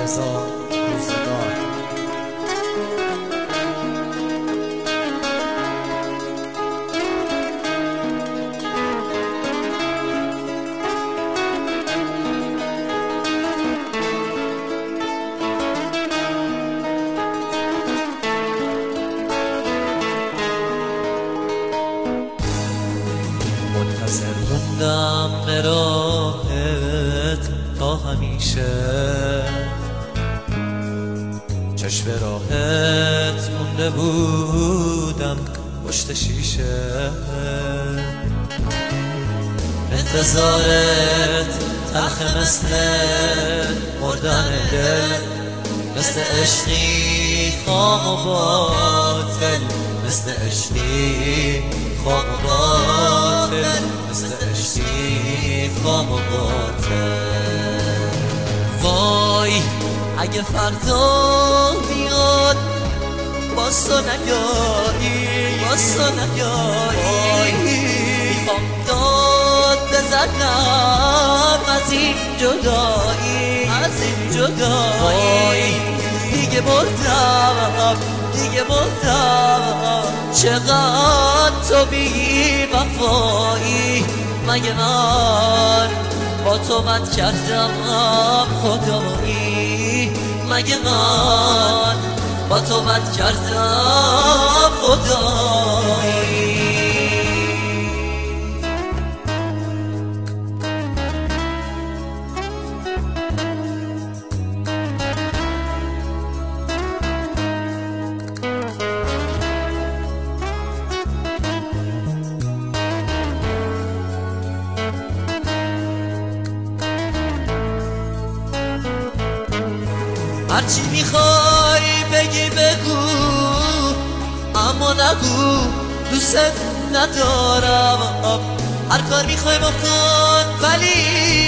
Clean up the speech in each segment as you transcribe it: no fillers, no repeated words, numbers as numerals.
رضا روزگار. منتظر موندم به راهت تا همیشه، چشم راهت مونده بودم پشت شیشه. انتظارت تلخ مثل مردن دل، مثل عشقی خام و باطل، مثل عشقی خام و باطل، مثل عشقی خام و باطل. وای اگه فردا بیاد باز تو نیایی، باز تو نیایی. میخوام داد بزنم از این جدایی، از این جدایی. دیگه مردم، دیگه مردم. چقدر تو بی وفایی. مگه من با تو بد کردم خدایی؟ مگه من با تو بد کردم خدایی؟ هرچی میخوای بگی بگو، اما نگو دوست ندارم. هر کار میخوای بکن ولی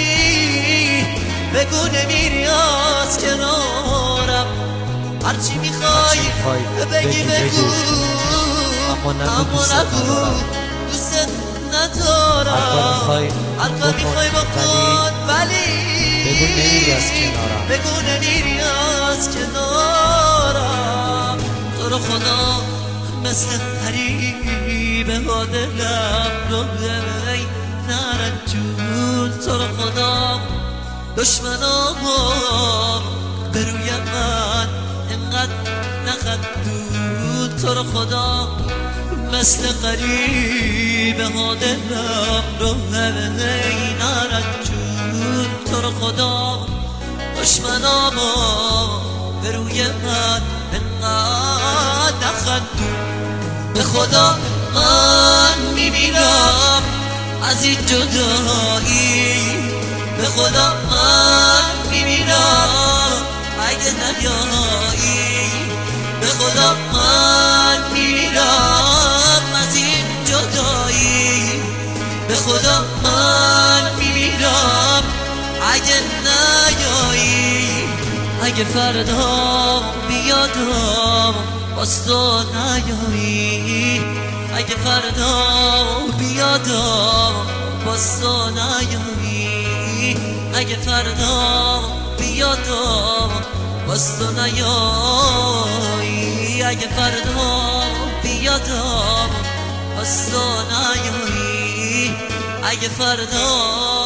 بگو نمیری از کنارم. هرچی میخوای بگی بگو، اما نگو دوست ندارم. هر کار میخوای بکن ولی بگو نمیری از کنارم، بگو نمیری از کنارم. تو رو خدا مثل قریبه ها دلم رو بی نرنجون. تو رو خدا دشمنام به روی من انقدر نخندون. تو رو خدا مثل قریبه ها دلم رو بی نرنجون. تو رو خدا دشمنامو به روی من انقدر نخندون. به خدا من میمیرم از این جدایی. به خدا من میمیرم اگه نیایی. به خدا من میمیرم از این جدایی. به خدا من میمیرم اگه نیایی. اگه فردا بیادم باز تو نیایی. اگه فردا بیادم باز تو نیایی. اگه فردا بیادم باز تو نیایی. اگه فردا بیادم باز تو نیایی. اگه فردا